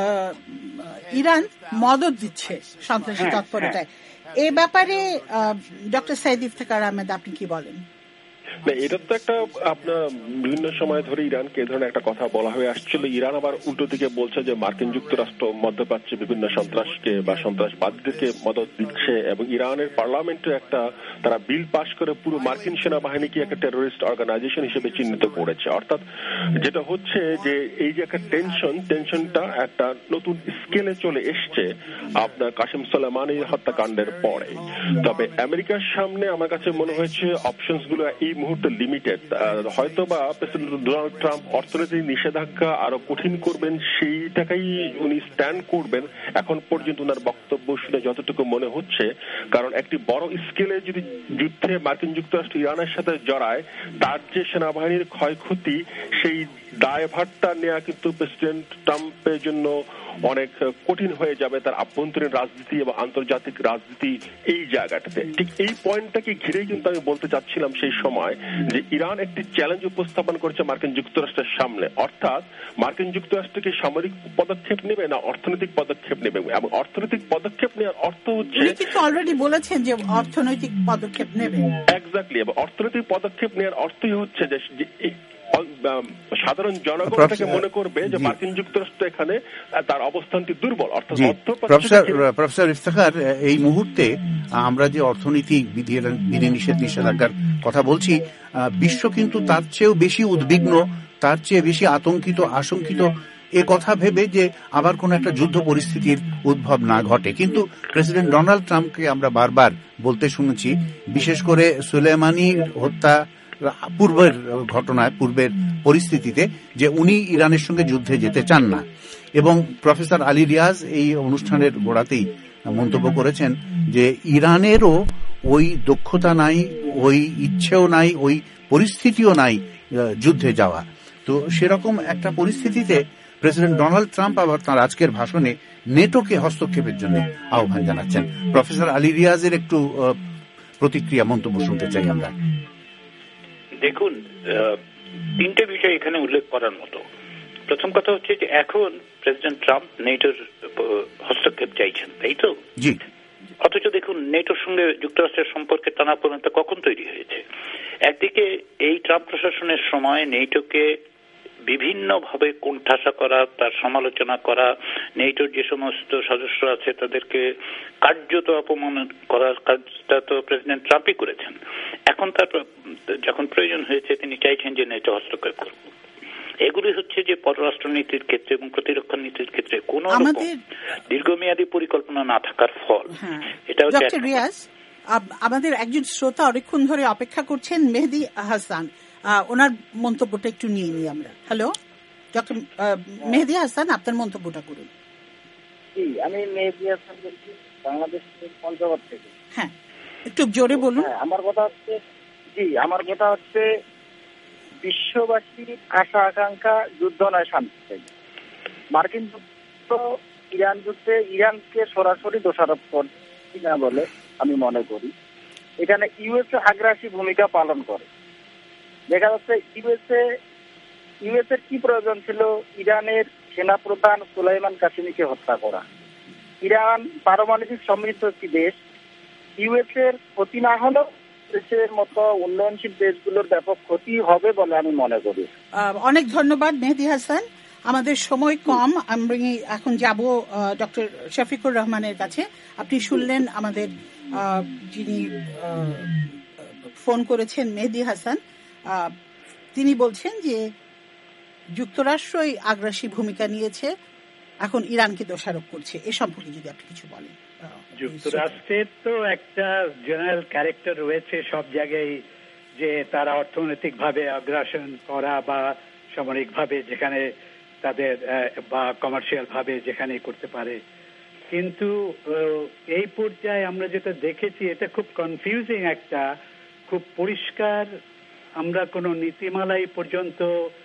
ইরান মদদ দিচ্ছে সন্ত্রাসী তৎপরতায়। এই ব্যাপারে ডক্টর সাইদ ইফতেখার আহমেদ, আপনি কি বলেন? না, এটা তো একটা আপনার বিভিন্ন সময় ধরে ইরানকে এই ধরনের একটা কথা বলা হয়ে আসছিল। ইরান আবার উল্টো দিকে বলছে যে মার্কিন যুক্তরাষ্ট্র মধ্যপ্রাচ্যে বিভিন্ন সন্ত্রাসকে বা সন্ত্রাসবাদীদেরকে মদত দিচ্ছে এবং ইরানের পার্লামেন্টে একটা তারা বিল পাস করে পুরো মার্কিন সেনাবাহিনীকে একটা টেরোরিস্ট অর্গানাইজেশন হিসেবে চিহ্নিত করেছে। অর্থাৎ যেটা হচ্ছে যে এই যে একটা টেনশন, টেনশনটা একটা নতুন স্কেলে চলে এসছে আপনার কাসেম সোলেমানির হত্যাকাণ্ডের পরে। তবে আমেরিকার সামনে আমার কাছে মনে হয়েছে অপশনস গুলো এই মুহূর্তে লিমিটেড। হয়তো বা প্রেসিডেন্ট ডোনাল্ড ট্রাম্প অর্থনৈতিক নিষেধাজ্ঞা আরো কঠিন করবেন, সেইটাকেই উনি স্ট্যান্ড করবেন এখন পর্যন্ত ওনার বক্তব্য শুনে যতটুকু মনে হচ্ছে। কারণ একটি বড় স্কেলে যদি যুদ্ধে মার্কিন যুক্তরাষ্ট্র ইরানের সাথে জড়ায়, তার যে সেনাবাহিনীর ক্ষয়ক্ষতি সেই দায়ভারটা নেওয়া কিন্তু প্রেসিডেন্ট ট্রাম্পের জন্য অনেক কঠিন হয়ে যাবে, তার আভ্যন্তরীণ রাজনীতি এবং আন্তর্জাতিক রাজনীতি এই জায়গাটাতে। ঠিক এই পয়েন্টটাকে ঘিরেই কিন্তু আমি বলতে চাচ্ছিলাম সেই সময় যে ইরান একটি চ্যালেঞ্জ উপস্থাপন করেছে মার্কিন যুক্তরাষ্ট্রের সামনে। অর্থাৎ মার্কিন যুক্তরাষ্ট্রকে সামরিক পদক্ষেপ নেবে না অর্থনৈতিক পদক্ষেপ নেবে, এবং অর্থনৈতিক পদক্ষেপ নেওয়ার অর্থ হচ্ছে অলরেডি বলেছেন যে অর্থনৈতিক পদক্ষেপ নেবে। এক্স্যাক্টলি, এবং অর্থনৈতিক পদক্ষেপ নেওয়ার অর্থই হচ্ছে যে সাধারণ জনগণটাকে মনে করবে যে মার্কিন যুক্তরাষ্ট্র এখানে তার অবস্থানটি দুর্বল। অর্থাৎ প্রফেসর ইফতেখার, এই মুহূর্তে আমরা যে অর্থনীতি বিধিনিষেধ নিষেধাজ্ঞার কথা বলছি, বিশ্ব কিন্তু তার চেয়েও বেশি উদ্বিগ্ন, তার চেয়ে বেশি আতঙ্কিত আশঙ্কিত এ কথা ভেবে যে আবার কোন একটা যুদ্ধ পরিস্থিতির উদ্ভব না ঘটে। কিন্তু প্রেসিডেন্ট ডোনাল্ড ট্রাম্পকে আমরা বারবার বলতে শুনেছি, বিশেষ করে সুলেমানি হত্যা পূর্বের ঘটনায়, পূর্বের পরিস্থিতিতে, যে উনি ইরানের সঙ্গে যুদ্ধে যেতে চান না। এবং প্রফেসর আলী রিয়াজ এই অনুষ্ঠানের গোড়াতেই মন্তব্য করেছেন যে ইরানেরও ওই দক্ষতা নাই, ওই ইচ্ছেও নাই, ওই পরিস্থিতিও নাই যুদ্ধে যাওয়া। তো সেরকম একটা পরিস্থিতিতে প্রেসিডেন্ট ডোনাল্ড ট্রাম্প আবার তাঁর আজকের ভাষণে নেটোকে হস্তক্ষেপের জন্য আহ্বান জানাচ্ছেন। প্রফেসর আলী রিয়াজের একটু প্রতিক্রিয়া, মন্তব্য শুনতে চাই আমরা। দেখুন, তিনটে বিষয় এখানে উল্লেখ করার মতো। প্রথম কথা হচ্ছে যে এখন প্রেসিডেন্ট ট্রাম্প নেটোর হস্তক্ষেপ চাইছেন, তাই তো? জি। অথচ দেখুন নেটোর সঙ্গে যুক্তরাষ্ট্রের সম্পর্কে টানাপোড়েনটা কখন তৈরি হয়েছে। একদিকে এই ট্রাম্প প্রশাসনের সময় নেটোকে বিভিন্নভাবে কোণঠাসা করা, তার সমালোচনা করা, নেটোর যে সমস্ত সদস্য আছে তাদেরকে কার্যত অপমান করার কাজটা তো প্রেসিডেন্ট ট্রাম্পই করেছেন। এখন তার যখন প্রয়োজন হয়েছে তিনি চাইছেন যে নেটো হস্তক্ষেপ করব। এগুলি হচ্ছে যে পররাষ্ট্রনীতির ক্ষেত্রে এবং প্রতিরক্ষা নীতির ক্ষেত্রে কোন দীর্ঘমেয়াদী পরিকল্পনা না থাকার ফল। এটা হচ্ছে আমাদের একজন শ্রোতা অনেকক্ষণ ধরে অপেক্ষা করছেন, মেহেদী হাসান, ওনার মন্তব্যটা একটু নিয়ে নিই আমরা। হ্যালো ডক্টর মেহেদী হাসান, আপনার মন্তব্যটা করুন। আমি মেহেদী হাসান বলছি, বাংলাদেশ পঞ্চগড় থেকে। হ্যাঁ, একটু জোরে বলুন। আমার কথা হচ্ছে জি আমার কথা হচ্ছে বিশ্ববাসীর আশা আকাঙ্ক্ষা যুদ্ধ নয় শান্তি চাই। মার্কিন যুক্তরাষ্ট্র ইরান যুদ্ধে ইরানকে সরাসরি দোষারোপ করছে না বলে আমি মনে করি। এখানে ইউএসএ আগ্রাসী ভূমিকা পালন করে। দেখা যাচ্ছে ইউএসএ ইউএসএর কি প্রয়োজন ছিল ইরানের সেনাপ্রধান সুলাইমান কাসেমিকে হত্যা করা? ইরান পারমাণবিক সমৃদ্ধ একটি দেশ। ইউএসএর ক্ষতি না হলেও দেশের মতো উন্নয়নশীল দেশগুলোর ব্যাপক ক্ষতি হবে বলে আমি মনে করি। অনেক ধন্যবাদ মেহেদী হাসান। আমাদের সময় কম, আমি এখন যাব ডক্টর শফিকুর রহমানের কাছে। আপনি শুনলেন আমাদের যিনি ফোন করেছেন মেহেদী হাসান, তিনি বলছেন যে যুক্তরাষ্ট্রই আগ্রাসী ভূমিকা নিয়েছে, এখন ইরানকে দোষারোপ করছে। এ সম্পর্কে যদি আপনি কিছু বলেন। যুক্তরাষ্ট্রের তো একটা জেনারেল ক্যারেক্টার রয়েছে সব জায়গায়, যে তারা অর্থনৈতিক ভাবে আগ্রাসন করা বা সামরিক ভাবে যেখানে তাদের বা কমার্শিয়াল ভাবে যেখানে করতে পারে। কিন্তু এই পর্যায়ে আমরা যেটা দেখেছি এটা খুব কনফিউজিং, একটা খুব পরিষ্কার আমরা কোনো নীতিমালাই পর্যন্ত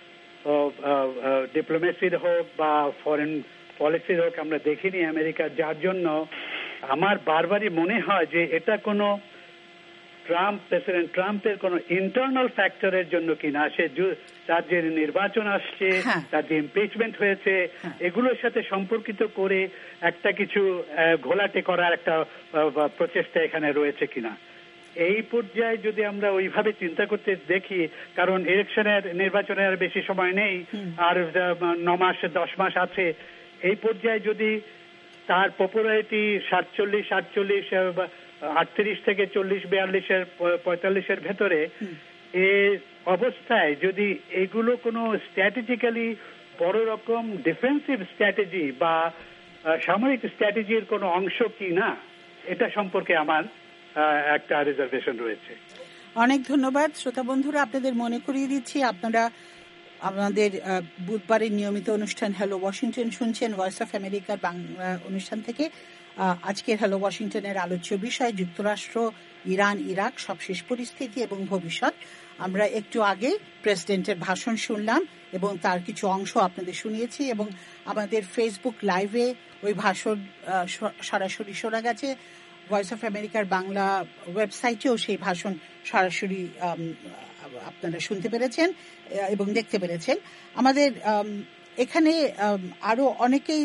ডিপ্লোমেসির হোক বা ফরেন পলিসির হোক আমরা দেখিনি আমেরিকা, যার জন্য আমার বারবারই মনে হয় যে এটা কোনো ট্রাম্প প্রেসিডেন্ট ট্রাম্পের কোনো ইন্টারনাল ফ্যাক্টরের জন্য কিনা, সে তার যে নির্বাচন আসছে, তার যে ইমপিচমেন্ট হয়েছে, এগুলোর সাথে সম্পর্কিত করে একটা কিছু ঘোলাটে করার একটা প্রচেষ্টা এখানে রয়েছে কিনা। এই পর্যায়ে যদি আমরা ওইভাবে চিন্তা করতে দেখি, কারণ ইলেকশনের নির্বাচনের আর বেশি সময় নেই, আর ন মাস দশ মাস আছে, এই পর্যায়ে যদি তার পপুলারিটি সাতচল্লিশ আটচল্লিশ আটত্রিশ থেকে চল্লিশ বিয়াল্লিশের পঁয়তাল্লিশের ভেতরে, এই অবস্থায় যদি এগুলো কোনো স্ট্র্যাটেজিক্যালি বড় রকম ডিফেন্সিভ স্ট্র্যাটেজি বা সামরিক স্ট্র্যাটেজির কোনো অংশ কি না, এটা সম্পর্কে আমার একটা রিজার্ভেশন রয়েছে। অনেক ধন্যবাদ শ্রোতা বন্ধুরা, আপনাদের মনে করিয়ে দিচ্ছি আপনারা আমাদের বুধবারের নিয়মিত অনুষ্ঠান হ্যালো ওয়াশিংটন শুনছেন ভয়েস অফ আমেরিকার বাংলা অনুষ্ঠান থেকে। আজকের হ্যালো ওয়াশিংটনের আলোচ্য বিষয় যুক্তরাষ্ট্র, ইরান, ইরাক, সবশেষ পরিস্থিতি এবং ভবিষ্যৎ। আমরা একটু আগে প্রেসিডেন্টের ভাষণ শুনলাম এবং তার কিছু অংশ আপনাদের শুনিয়েছি, এবং আমাদের ফেসবুক লাইভে ওই ভাষণ সরাসরি শোনা গেছে। ভয়েস অফ আমেরিকার বাংলা ওয়েবসাইটেও সেই ভাষণ সরাসরি আপনারা শুনতে পেরেছেন এবং দেখতে পেরেছেন। আমাদের এখানে আরো অনেকেই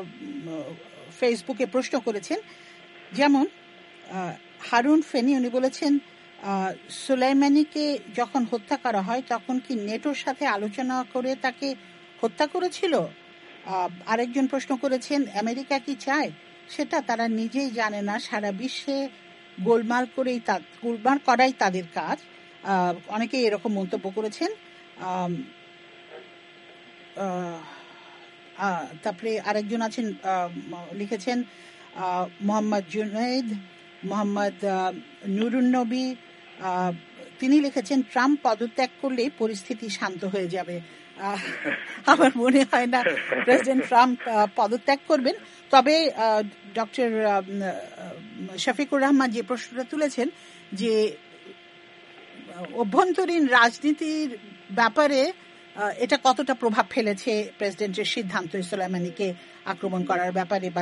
ফেসবুকে প্রশ্ন করেছেন, যেমন হারুন ফেনি, উনি বলেছেন সুলাইমানিকে যখন হত্যা করা হয় তখন কি নেটোর সাথে আলোচনা করে তাকে হত্যা করেছিল? আরেকজন প্রশ্ন করেছেন আমেরিকা কি চায় সেটা তারা নিজেই জানে না, সারা বিশ্বে গোলমাল করেই গোলমাল করাই তাদের কাজ। অনেকেই এরকম মন্তব্য করেছেন। তারপরে আরেকজন আছেন, লিখেছেন মোহাম্মদ জুনাইদ, মোহাম্মদ নুরুন নবী, তিনি লিখেছেন ট্রাম্প পদত্যাগ করলে পরিস্থিতি শান্ত হয়ে যাবে। আমার মনে হয় না প্রেসিডেন্ট ট্রাম্প পদত্যাগ করবেন। তবে ডক্টর শফিকুর রহমান যে প্রশ্নটা তুলেছেন যে অভ্যন্তরীণ রাজনীতির ব্যাপারে এটা কতটা প্রভাব ফেলেছে প্রেসিডেন্টের সিদ্ধান্ত সুলাইমানিকে আক্রমণ করার ব্যাপারে, বা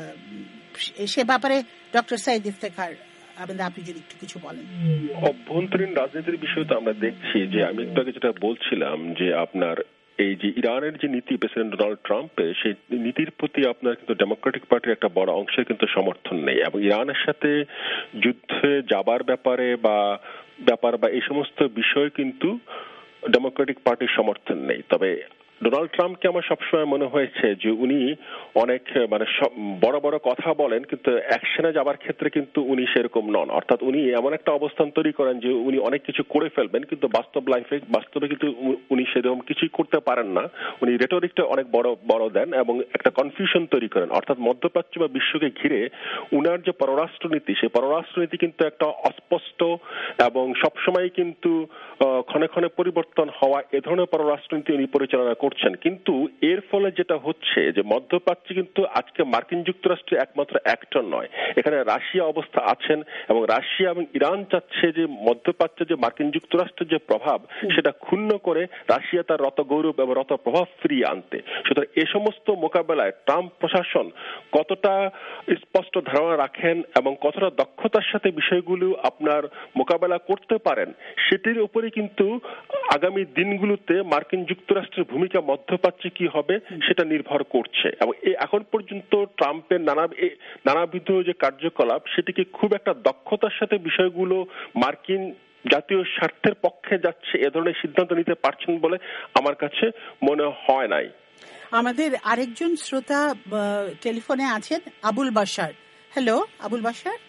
সে ব্যাপারে ডক্টর সাইদ ইফতেখার আপনি যদি একটু কিছু বলেন। অভ্যন্তরীণ রাজনীতির বিষয়ে তো আমরা দেখছি যে আমি একটু আগে যেটা বলছিলাম যে আপনার এই যে ইরানের যে নীতি প্রেসিডেন্ট ডোনাল্ড ট্রাম্পের, সেই নীতির প্রতি আপনার কিন্তু ডেমোক্রেটিক পার্টির একটা বড় অংশের কিন্তু সমর্থন নেই, এবং ইরানের সাথে যুদ্ধে যাবার ব্যাপারে বা ব্যাপার বা এই সমস্ত বিষয় কিন্তু ডেমোক্রেটিক পার্টির সমর্থন নেই। তবে ডোনাল্ড ট্রাম্পকে আমার সবসময় মনে হয়েছে যে উনি অনেক মানে বড় বড় কথা বলেন, কিন্তু অ্যাকশনে যাবার ক্ষেত্রে কিন্তু উনি সেরকম নন। অর্থাৎ উনি এমন একটা অবস্থান তৈরি করেন যে উনি অনেক কিছু করে ফেলবেন, কিন্তু বাস্তব লাইফে বাস্তবে কিন্তু উনি সেরকম কিছুই করতে পারেন না। উনি রেটরিকটা অনেক বড় বড় দেন এবং একটা কনফিউশন তৈরি করেন। অর্থাৎ মধ্যপ্রাচ্য বা বিশ্বকে ঘিরে উনার যে পররাষ্ট্রনীতি, সেই পররাষ্ট্রনীতি কিন্তু একটা অস্পষ্ট এবং সবসময় কিন্তু ক্ষণে ক্ষণে পরিবর্তন হওয়া এ ধরনের পররাষ্ট্রনীতি উনি পরিচালনা করছেন। কিন্তু এর ফলে যেটা হচ্ছে যে মধ্যপ্রাচ্যে কিন্তু আজকে মার্কিন যুক্তরাষ্ট্রের একমাত্র অ্যাক্টর নয়, এখানে রাশিয়া অবস্থা আছেন, এবং রাশিয়া এবং ইরান চাচ্ছে যে মধ্যপ্রাচ্যে যে মার্কিন যুক্তরাষ্ট্রের যে প্রভাব সেটা ক্ষুণ্ণ করে রাশিয়া তার রত গৌরব এবং রত প্রভাব ফিরিয়ে আনতে। সুতরাং এ সমস্ত মোকাবেলায় ট্রাম্প প্রশাসন কতটা স্পষ্ট ধারণা রাখেন এবং কতটা দক্ষতার সাথে বিষয়গুলো আপনার মোকাবেলা করতে পারেন, সেটির উপরে কিন্তু আগামী দিনগুলোতে মার্কিন যুক্তরাষ্ট্রের ভূমিকা মধ্যপ্রাচ্যে কি হবে সেটা নির্ভর করছে। এবং এখন পর্যন্ত ট্রাম্পের নানা নানাবিধ যে কার্যকলাপ, সেটিকে খুব একটা দক্ষতার সাথে বিষয়গুলো মার্কিন জাতীয় স্বার্থের পক্ষে যাচ্ছে এ ধরনের সিদ্ধান্ত নিতে পারছেন বলে আমার কাছে মনে হয় নাই। আমাদের আরেকজন শ্রোতা টেলিফোনে আছেন, আবুল বাশার। হ্যালো আবুল বাশার।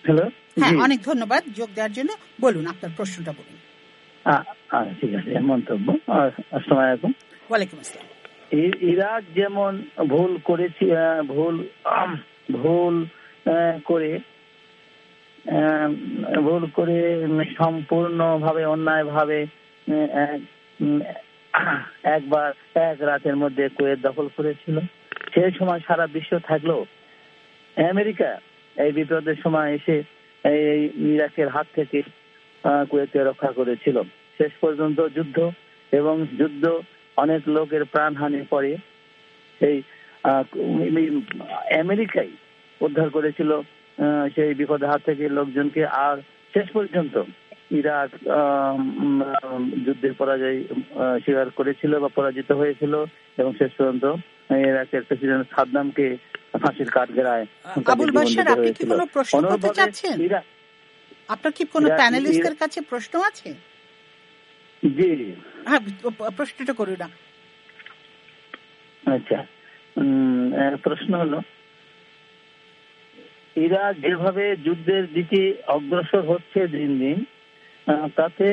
হ্যালো, হ্যাঁ, অনেক ধন্যবাদ যোগ দেওয়ার জন্য। বলুন আপনার প্রশ্নটা বলুন। ঠিক আছে, মন্তব্য। আসসালামু আলাইকুম। ওয়ালাইকুম আসসালাম। ইরাক যেমন ভুল করেছি, ভুল ভুল করে ভুল করে সম্পূর্ণভাবে অন্যায়ভাবে একবার এক রাতের মধ্যে কুয়েত দখল করেছিল, সেই সময় সারা বিশ্ব থাকলেও আমেরিকা এই বিপদের সময় এসে এই ইরাকের হাত থেকে কুয়েতকে রক্ষা করেছিল। শেষ পর্যন্ত যুদ্ধ এবং যুদ্ধ অনেক লোকের প্রাণহানির পরে সেই আমেরিকাই উদ্ধার করেছিল সেই বিপদের হাত থেকে লোকজনকে। আর শেষ পর্যন্ত ইরাক যুদ্ধের পরাজয় স্বীকার করেছিল বা পরাজিত হয়েছিল এবং শেষ পর্যন্ত ইরাকের প্রেসিডেন্ট সাদ্দামকে ফাঁসির কাঠগড়ায়। আবুল বাশার, আপনি কি কোনো প্রশ্ন করতে চাচ্ছেন? আপনার কি কোনো প্যানেলিস্টদের কাছে প্রশ্ন আছে? জি, হ্যাঁ, প্রশ্নটা করুন না। আচ্ছা, প্রশ্ন হলো, ইরাক যেভাবে যুদ্ধের দিকে অগ্রসর হচ্ছে দিন দিন, তাতে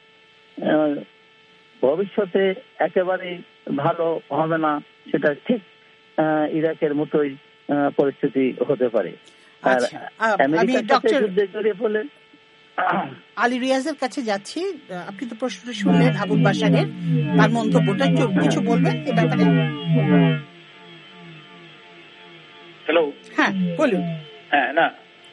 ভবিষ্যতে একেবারে ভালো হবে না, সেটা ঠিক ইরাকের মতোই পরিস্থিতি হতে পারে। আর আমেরিকার সাথে যুদ্ধে জড়িয়ে পড়লে আলী রিয়াজের কাছে যাচ্ছি। আপনি তো প্রশ্নটা শুনলেন আবুল বাশারের, তার মন্তব্যটা কিছু বলবেন এ ব্যাপারে? হ্যালো, হ্যাঁ বলুন। হ্যাঁ, না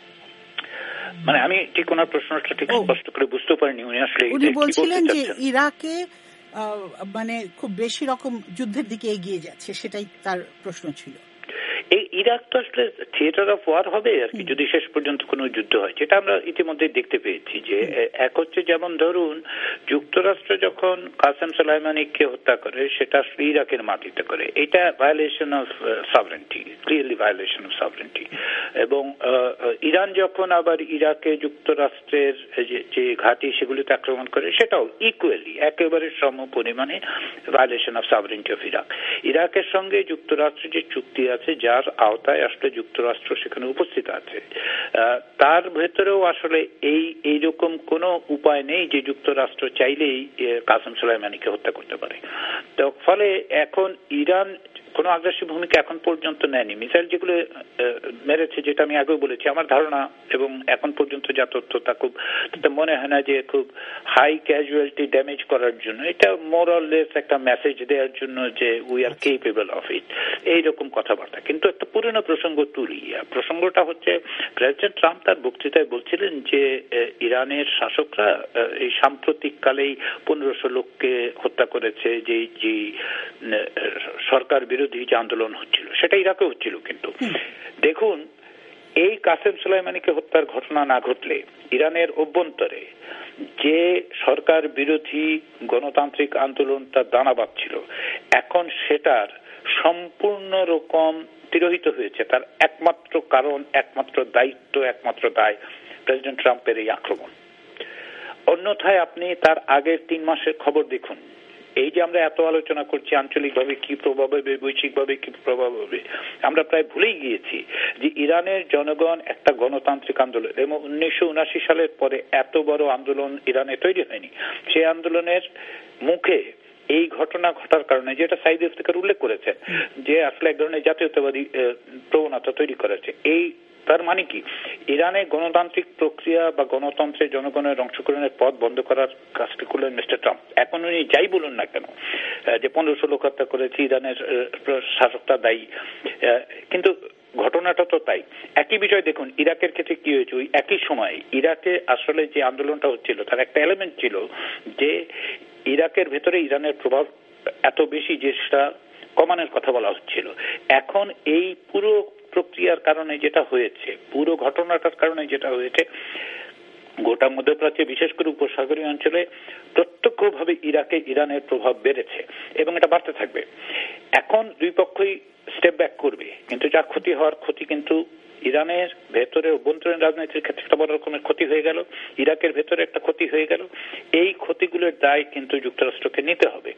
মানে আমি ঠিক ওনার প্রশ্নটা ঠিক স্পষ্ট করে বুঝতে পারিনি। উনি আসলে উনি বলছিলেন যে ইরাকে মানে খুব বেশি রকম যুদ্ধের দিকে এগিয়ে যাচ্ছে, সেটাই তার প্রশ্ন ছিল। এই ইরাক তো আসলে থিয়েটার অফ ওয়ার হবে আর কি, যদি শেষ পর্যন্ত কোনো যুদ্ধ হয়, যেটা আমরা ইতিমধ্যে দেখতে পেয়েছি। যে এক হচ্ছে, যেমন ধরুন যুক্তরাষ্ট্র যখন কাসেম সোলাইমানিকে হত্যা করে, সেটা আসলে ইরাকের মাটিতে করে। এটা violation of sovereignty, clearly violation of sovereignty. এবং ইরান যখন আবার ইরাকে যুক্তরাষ্ট্রের যে ঘাঁটি সেগুলিতে আক্রমণ করে, সেটাও ইকুয়ালি একেবারে সম পরিমাণে violation of sovereignty of Iraq. ইরাকের সঙ্গে যুক্তরাষ্ট্রের যে চুক্তি আছে, যার আওতায় আসলে যুক্তরাষ্ট্র সেখানে উপস্থিত আছে, তার ভেতরেও আসলে এই এইরকম কোনো উপায় নেই যে যুক্তরাষ্ট্র চাইলেই কাসেম সোলাইমানিকে হত্যা করতে পারে। তো ফলে এখন ইরান কোনো আগ্রাসী ভূমিকা এখন পর্যন্ত নেয়নি। মিসাইল যেগুলো মেরেছে, যেটা আমি আগেও বলেছি, আমার ধারণা এবং এখন পর্যন্ত যা তথ্য, তা খুব মনে হয় না যে খুব হাই ক্যাজুয়ালিটি ড্যামেজ করার জন্য। এটা মোর অর লেস একটা মেসেজ দেওয়ার জন্য যে we are capable of it, এইরকম কথাবার্তা। কিন্তু একটা পুরনো প্রসঙ্গ তুলি। প্রসঙ্গটা হচ্ছে, প্রেসিডেন্ট ট্রাম্প তার বক্তৃতায় বলছিলেন যে ইরানের শাসকরা এই সাম্প্রতিক কালেই পনেরোশো লোককে হত্যা করেছে, যে যে সরকার বিরোধী যে আন্দোলন হচ্ছিল, সেটা ইরাকে হচ্ছিল। কিন্তু দেখুন, এই কাসেম সোলাইমানিকে হত্যার ঘটনা না ঘটলে ইরানের অভ্যন্তরে যে সরকার বিরোধী গণতান্ত্রিক আন্দোলনটা দানা বাঁধছিল, এখন সেটার সম্পূর্ণ রকম তিরোহিত হয়েছে। তার একমাত্র কারণ, একমাত্র দায়িত্ব, একমাত্র দায় প্রেসিডেন্ট ট্রাম্পের এই আক্রমণ। অন্যথায় আপনি তার আগের তিন মাসের খবর দেখুন। এই যে আমরা এত আলোচনা করছি আঞ্চলিকভাবে কি প্রভাব হবে, বৈশ্বিকভাবে কি প্রভাব হবে, আমরা প্রায় ভুলেই গিয়েছি যে ইরানের জনগণ একটা গণতান্ত্রিক আন্দোলন, এবং উনিশশো উনাশি সালের পরে এত বড় আন্দোলন ইরানে তৈরি হয়নি। সেই আন্দোলনের মুখে এই ঘটনা ঘটার কারণে, যেটা সাইদ ইফতেখার উল্লেখ করেছেন, যে আসলে এক ধরনের জাতীয়তাবাদী প্রবণতা তৈরি করেছে। এই তার মানে কি, ইরানে গণতান্ত্রিক প্রক্রিয়া বা গণতন্ত্রে জনগণের অংশগ্রহণের পথ বন্ধ করার কাজটি করলেন মিস্টার ট্রাম্প। এখন উনি যাই বলুন না কেন যে পনেরোশো লোক হত্যা করেছে, ইরানের শাসকটা দায়ী, কিন্তু ঘটনাটা তো তাই। একই বিষয় দেখুন ইরাকের ক্ষেত্রে কি হয়েছে। ওই একই সময় ইরাকে আসলে যে আন্দোলনটা হচ্ছিল, তার একটা এলিমেন্ট ছিল যে ইরাকের ভেতরে ইরানের প্রভাব এত বেশি যে সেটা কমানোর কথা বলা হচ্ছিল। এখন এই পুরো প্রক্রিয়ার কারণে যেটা হয়েছে, পুরো ঘটনাটার কারণে যেটা হয়েছে, গোটা মধ্যপ্রাচ্যে বিশেষ করে উপসাগরীয় অঞ্চলে প্রত্যক্ষভাবে ইরাকে ইরানের প্রভাব বেড়েছে এবং এটা বাড়তে থাকবে। এখন দুই পক্ষই স্টেপ ব্যাক করবে, কিন্তু যা ক্ষতি হওয়ার ক্ষতি কিন্তু ইরানের ভেতরে অভ্যন্তরীণ রাজনীতির ক্ষেত্রে একটা বড় রকমের ক্ষতি হয়ে গেল, ইরাকের ভেতরে একটা ক্ষতি হয়ে গেল। এই ক্ষতিগুলোর দায় কিন্তু যুক্তরাষ্ট্রকে নিতে হবে।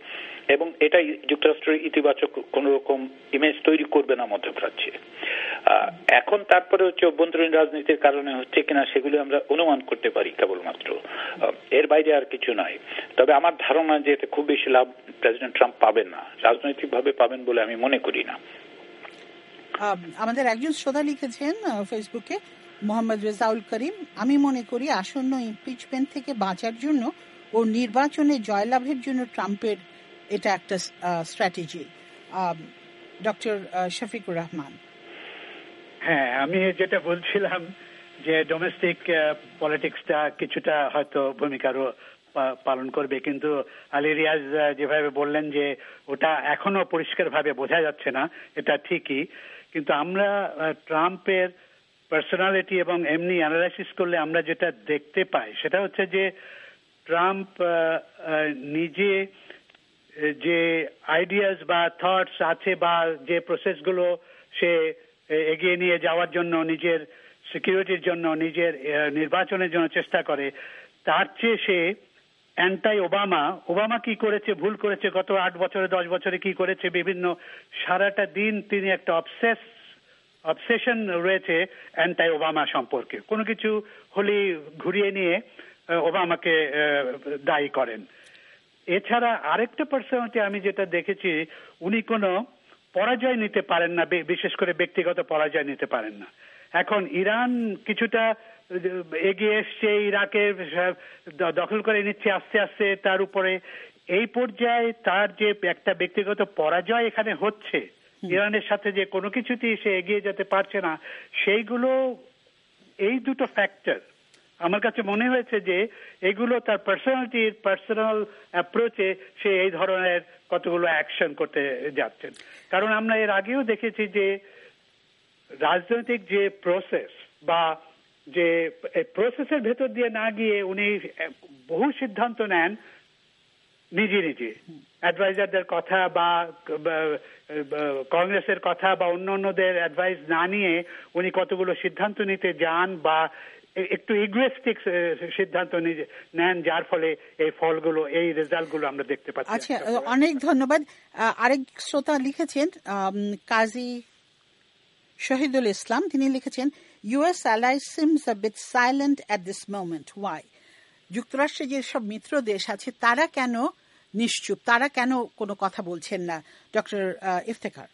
এবং এটাই যুক্তরাষ্ট্রের ইতিবাচক কোন রকম ইমেজ তৈরি করবে না মধ্যপ্রাচ্যে। এখন তারপরে হচ্ছে অভ্যন্তরীণ রাজনীতির কারণে হচ্ছে কিনা সেগুলি আমরা অনুমান করতে পারি কেবলমাত্র, এর বাইরে আর কিছু নাই। তবে আমার ধারণা যে এতে খুব বেশি লাভ প্রেসিডেন্ট ট্রাম্প পাবেন না, রাজনৈতিকভাবে পাবেন বলে আমি মনে করি না। আমাদের একজন শ্রোতা লিখেছেন ফেসবুকে, মোহাম্মদ রেজাউল করিম, আমি মনে করি আসন্ন ইমপিচমেন্ট থেকে বাঁচার জন্য ও নির্বাচনে জয়লাভের জন্য ট্রাম্পের এটা একটা স্ট্র্যাটেজি। ডক্টর শফিকুর রহমান। হ্যাঁ, আমি যেটা বলছিলাম যে ডোমেস্টিক পলিটিক্সটা কিছুটা হয়তো ভূমিকারও পালন করবে, কিন্তু আলী রিয়াজ যেভাবে বললেন যে ওটা এখনো পরিষ্কারভাবে বোঝা যাচ্ছে না, এটা ঠিকই। কিন্তু আমরা ট্রাম্পের পার্সোনালিটি এবং এমনি অ্যানালাইসিস করলে আমরা যেটা দেখতে পাই সেটা হচ্ছে যে ট্রাম্প নিজে যে আইডিয়াস বা থটস আছে বা যে প্রসেসগুলো সে এগিয়ে নিয়ে যাওয়ার জন্য, নিজের সিকিউরিটির জন্য, নিজের নির্বাচনের জন্য চেষ্টা করে, তার চেয়ে সে অ্যান্টাই ওবামা ওবামা কি করেছে, ভুল করেছে, গত আট বছরে দশ বছরে কি করেছে, বিভিন্ন সারাটা দিন তিনি একটা অবসেস অবসেশন রয়েছে অ্যান্টাই ওবামা সম্পর্কে। কোনো কিছু হলে ঘুরিয়ে নিয়ে ওবামাকে দায়ী করেন। এছাড়া আরেকটা পার্সোনালিটি আমি যেটা দেখেছি, উনি কোনো পরাজয় নিতে পারেন না, বিশেষ করে ব্যক্তিগত পরাজয় নিতে পারেন না। এখন ইরান কিছুটা এগিয়ে এসছে, ইরাকে দখল করে নিচ্ছে আস্তে আস্তে, তার উপরে এই পর্যায়ে তার যে একটা ব্যক্তিগত পরাজয় এখানে হচ্ছে, ইরানের সাথে যে কোনো কিছুতেই সে এগিয়ে যেতে পারছে না, সেইগুলো এই দুটো ফ্যাক্টর আমার কাছে মনে হয়েছে যে এগুলো তার পার্সোনালিটির পার্সোনাল অ্যাপ্রোচে সে এই ধরনের কতগুলো অ্যাকশন করতে যাচ্ছেন। কারণ আমরা এর আগেও দেখেছি যে রাজনৈতিক যে প্রসেস বা যে প্রসেসের ভেতর দিয়ে না গিয়ে উনি বহু সিদ্ধান্ত নেন নিজে নিজে, অ্যাডভাইজারদের কথা বা কংগ্রেসের কথা বা অন্য অন্যদের অ্যাডভাইস না নিয়ে উনি কতগুলো সিদ্ধান্ত নিতে যান বা একটু ইগোয়েস্টিক সিদ্ধান্ত নেন, যার ফলে এই ফলগুলো, এই রেজাল্টগুলো আমরা দেখতে পাচ্ছি। আচ্ছা, অনেক ধন্যবাদ। আরেক শ্রোতা লিখেছেন, কাজী শহীদুল ইসলাম, তিনি লিখেছেন, US allies seems a bit silent at this moment. Why? যুক্তরাষ্ট্রের যেসব মিত্র দেশ আছে তারা কেন নিশ্চুপ, তারা কেন কোনো কথা বলছেন না? ডক্টর ইফতেখার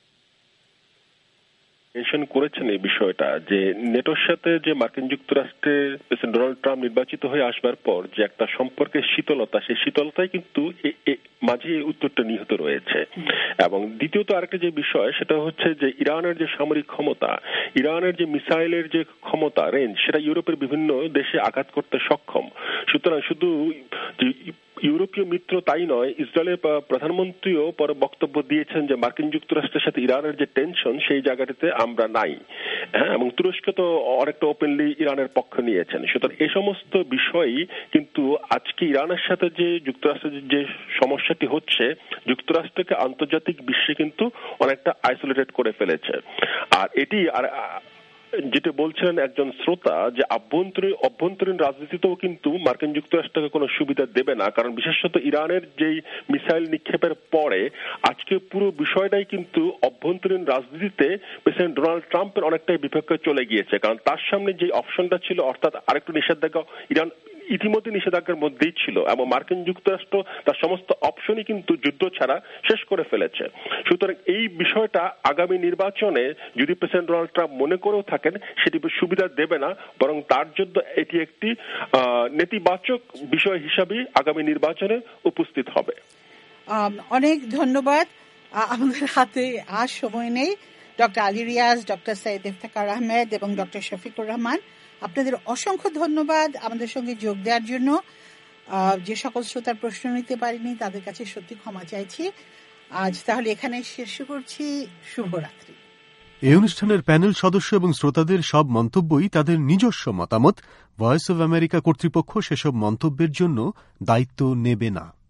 মেনশন করেছেন এই বিষয়টা যে নেটোর সাথে যে মার্কিন যুক্তরাষ্ট্রের প্রেসিডেন্ট ডোনাল্ড ট্রাম্প নির্বাচিত হয়ে আসবার পর যে একটা সম্পর্কের শীতলতা, সেই শীতলতাই কিন্তু মাঝে উত্তরটা নিহিত রয়েছে। এবং দ্বিতীয়ত আরেকটা যে বিষয় সেটা হচ্ছে যে ইরানের যে সামরিক ক্ষমতা, ইরানের যে মিসাইলের যে ক্ষমতা রেঞ্জ, সেটা ইউরোপের বিভিন্ন দেশে আঘাত করতে সক্ষম। সুতরাং শুধু ইউরোপীয় মিত্র তাই নয়, ইসরায়েলের প্রধানমন্ত্রীও পরে বক্তব্য দিয়েছেন যে মার্কিন যুক্তরাষ্ট্রের সাথে ইরানের যে টেনশন সেই জায়গাটিতে আমরা নাই। হ্যাঁ, এবং তুরস্ক তো অনেকটা ওপেনলি ইরানের পক্ষ নিয়েছেন। সুতরাং এই সমস্ত বিষয়ই কিন্তু আজকে ইরানের সাথে যে যুক্তরাষ্ট্রের যে সমস্যাটি হচ্ছে, যুক্তরাষ্ট্রকে আন্তর্জাতিক বিশ্বে কিন্তু অনেকটা আইসোলেটেড করে ফেলেছে। আর এটি আর যেটা বলছিলেন একজন শ্রোতা যে আভ্যন্তরীণ অভ্যন্তরীণ রাজনীতিতেও কিন্তু মার্কিন যুক্তরাষ্ট্রকে কোনো সুবিধা দেবে না, কারণ বিশেষত ইরানের যেই মিসাইল নিক্ষেপের পরে আজকে পুরো বিষয়টাই কিন্তু অভ্যন্তরীণ রাজনীতিতে প্রেসিডেন্ট ডোনাল্ড ট্রাম্পের অনেকটাই বিপক্ষে চলে গিয়েছে। কারণ তার সামনে যে অপশনটা ছিল, অর্থাৎ আরেকটু নিষেধাজ্ঞা, ইরান ইতিমধ্যে নিষেধাজ্ঞার মধ্যেই ছিল এবং মার্কিন যুক্তরাষ্ট্র তার সমস্ত অপশনই কিন্তু যুদ্ধ ছাড়া শেষ করে ফেলেছে। সুতরাং এই বিষয়টা আগামী নির্বাচনে যদি প্রেসিডেন্ট ডোনাল্ড ট্রাম্প মনে করেও থাকেন সেটি সুবিধা দেবে না, বরং তার জন্য এটি একটি নেতিবাচক বিষয় হিসাবে আগামী নির্বাচনে উপস্থিত হবে। অনেক ধন্যবাদ। আমাদের হাতে আর সময় নেই। ডক্টর আলী রিয়াজ, ডক্টর সৈয়দ ইফতেখার আহমেদ এবং ডক্টর শফিকুর রহমান, আপনাদের অসংখ্য ধন্যবাদ আমাদের সঙ্গে যোগ দেওয়ার জন্য। যে সকল শ্রোতার প্রশ্ন নিতে পারিনি তাদের কাছে সত্যি ক্ষমা চাইছি। আজ তাহলে এখানে শেষ করছি। শুভরাত্রি। এই অনুষ্ঠানের প্যানেল সদস্য এবং শ্রোতাদের সব মন্তব্যই তাদের নিজস্ব মতামত। ভয়েস অব আমেরিকা কর্তৃপক্ষ সেসব মন্তব্যের জন্য দায়িত্ব নেবে না।